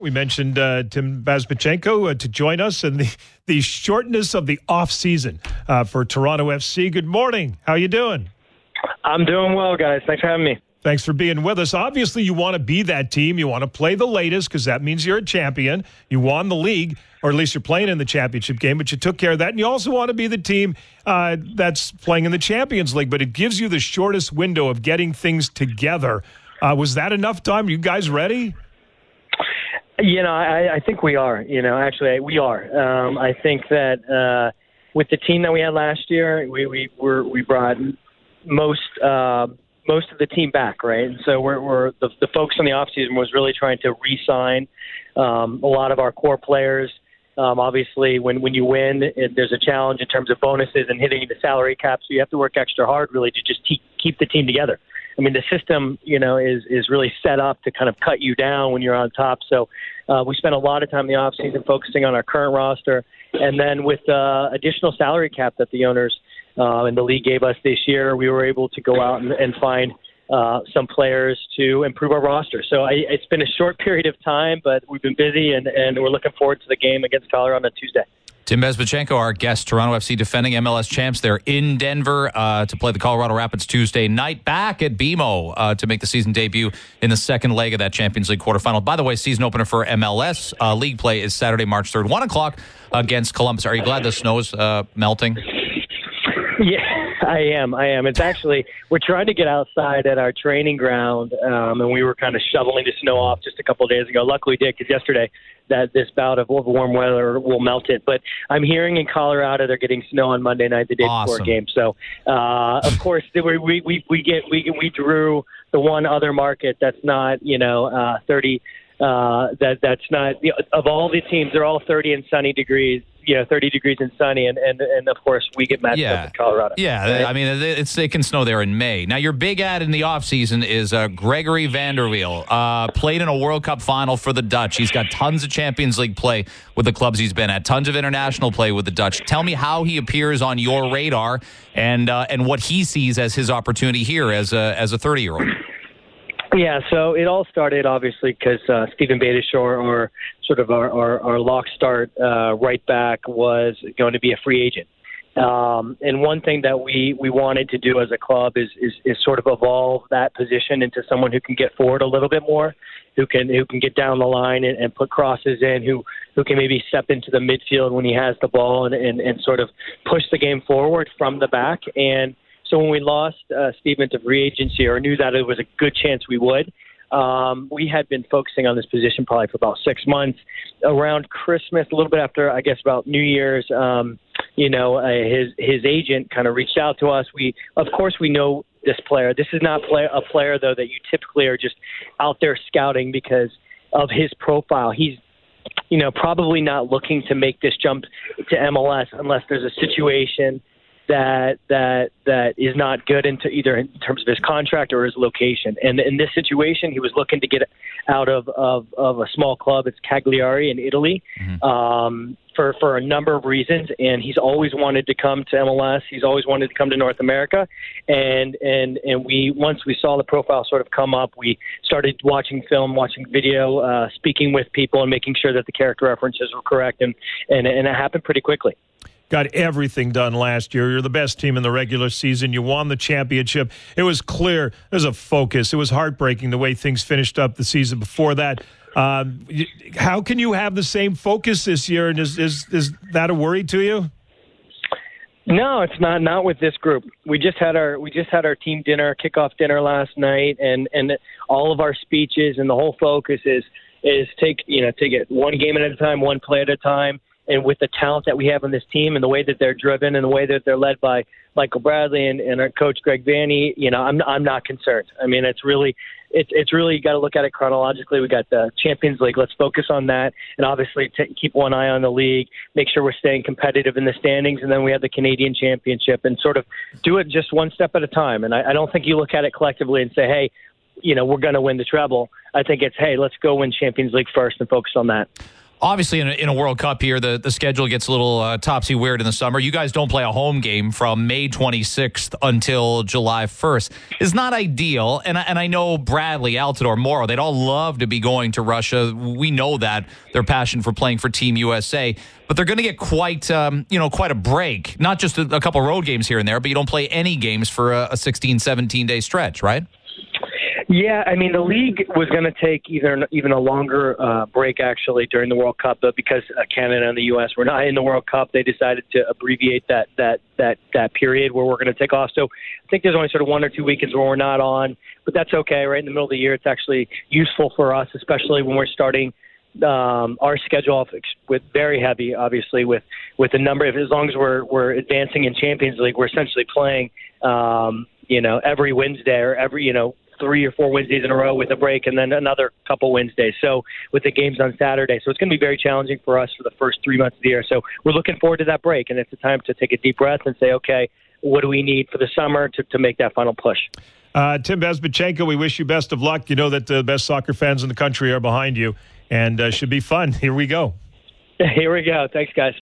We mentioned Tim Bazbachenko to join us in the shortness of the off-season for Toronto FC. Good morning. How you doing? I'm doing well, guys. Thanks for having me. Thanks for being with us. Obviously, you want to be that team. You want to play the latest because that means you're a champion. You won the league, or at least you're playing in the championship game, but you took care of that. And you also want to be the team that's playing in the Champions League, but it gives you the shortest window of getting things together. Was that enough time? Are you guys ready? I think we are. Actually, we are. I think that with the team that we had last year, we brought most of the team back, right? And so we're the focus on the offseason was really trying to re-sign a lot of our core players. Obviously, when you win, there's a challenge in terms of bonuses and hitting the salary cap, so you have to work extra hard really to just keep the team together. I mean, the system, is really set up to kind of cut you down when you're on top. So we spent a lot of time in the offseason focusing on our current roster. And then with additional salary cap that the owners and the league gave us this year, we were able to go out and find some players to improve our roster. So it's been a short period of time, but we've been busy, and we're looking forward to the game against Colorado on Tuesday. Tim Bazbachenko, our guest, Toronto FC defending MLS champs. They're in Denver to play the Colorado Rapids Tuesday night, back at BMO to make the season debut in the second leg of that Champions League quarterfinal. By the way, season opener for MLS league play is Saturday, March 3rd, 1 o'clock against Columbus. Are you glad the snow's melting? Yeah, I am. It's actually, we're trying to get outside at our training ground, and we were kind of shoveling the snow off just a couple of days ago. Luckily, we did, because yesterday that this bout of warm weather will melt it. But I'm hearing in Colorado they're getting snow on Monday night, the day before a game. So, of course, we drew the one other market that's not 30. That's not of all the teams. They're all 30 and sunny degrees. 30 degrees and sunny, and of course we get matched up in Colorado. Yeah, right? I mean, it can snow there in May. Now, your big ad in the offseason is Gregory Vanderwiel. Played in a World Cup final for the Dutch. He's got tons of Champions League play with the clubs he's been at, tons of international play with the Dutch. Tell me how he appears on your radar and what he sees as his opportunity here as a 30-year-old. Yeah, so it all started obviously because Steven Beitashour, or sort of our lock start right back, was going to be a free agent. And one thing that we wanted to do as a club is sort of evolve that position into someone who can get forward a little bit more, who can get down the line and put crosses in, who can maybe step into the midfield when he has the ball and sort of push the game forward from the back. And so when we lost Steven to free agency, or knew that it was a good chance we would, we had been focusing on this position probably for about 6 months. Around Christmas, a little bit after, I guess, about New Year's, his agent kind of reached out to us. Of course, we know this player. This is not a player, though, that you typically are just out there scouting because of his profile. He's probably not looking to make this jump to MLS unless there's a situation that is not good either in terms of his contract or his location. And in this situation, he was looking to get out of a small club. It's Cagliari in Italy, for a number of reasons. And he's always wanted to come to MLS. He's always wanted to come to North America. And once we saw the profile sort of come up, we started watching film, watching video, speaking with people, and making sure that the character references were correct. And it happened pretty quickly. Got everything done last year. You're the best team in the regular season. You won the championship. It was clear. There's a focus. It was heartbreaking the way things finished up the season before that. How can you have the same focus this year? And is that a worry to you? No, it's not with this group. We just had our team dinner, kickoff dinner last night, and all of our speeches and the whole focus is take it one game at a time, one play at a time. And with the talent that we have on this team and the way that they're driven and the way that they're led by Michael Bradley and our coach Greg Vanney, I'm not concerned. I mean, it's really you got to look at it chronologically. We got the Champions League. Let's focus on that, and obviously keep one eye on the league. Make sure we're staying competitive in the standings, and then we have the Canadian Championship, and sort of do it just one step at a time. And I don't think you look at it collectively and say, hey, we're going to win the treble. I think it's, hey, let's go win Champions League first and focus on that. Obviously, in a World Cup here, the schedule gets a little topsy-weird in the summer. You guys don't play a home game from May 26th until July 1st. It's not ideal, and I know Bradley, Altidore, Morrow, they'd all love to be going to Russia. We know that, their passion for playing for Team USA, but they're going to get quite a break. Not just a couple road games here and there, but you don't play any games for a 16, 17-day stretch, right? Yeah, I mean, the league was going to take even a longer break, actually, during the World Cup, but because Canada and the U.S. were not in the World Cup, they decided to abbreviate that period where we're going to take off. So I think there's only sort of 1 or 2 weekends where we're not on, but that's okay. Right in the middle of the year, it's actually useful for us, especially when we're starting our schedule off with very heavy, obviously, with a number of, as long as we're advancing in Champions League, we're essentially playing, every Wednesday or every, 3 or 4 Wednesdays in a row with a break and then another couple Wednesdays. So with the games on Saturday. So it's going to be very challenging for us for the first 3 months of the year. So we're looking forward to that break. And it's a time to take a deep breath and say, okay, what do we need for the summer to make that final push? Tim Bezbatchenko, we wish you best of luck. You know that the best soccer fans in the country are behind you, and should be fun. Here we go. Here we go. Thanks, guys.